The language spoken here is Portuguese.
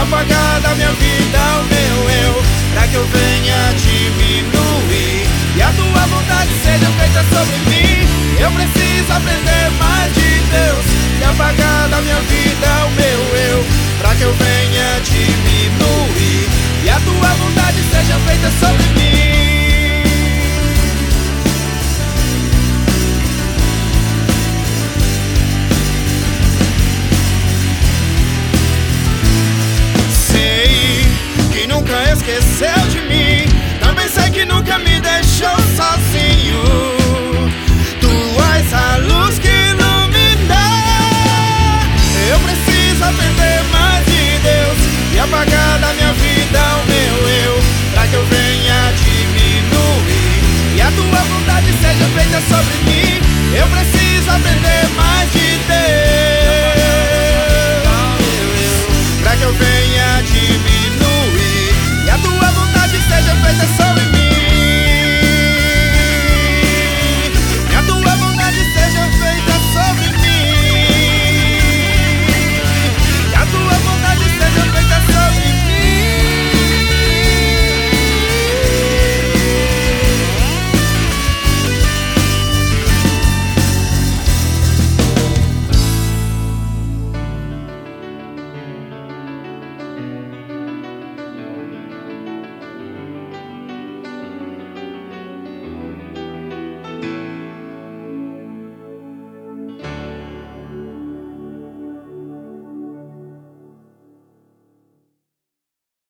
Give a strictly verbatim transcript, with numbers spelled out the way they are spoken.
apagar da minha vida o meu eu, pra que eu venha diminuir e a tua vontade seja feita sobre mim. Eu preciso aprender mais de Deus e apagar da minha vida o meu eu, pra que eu venha diminuir e a tua vontade seja feita sobre mim.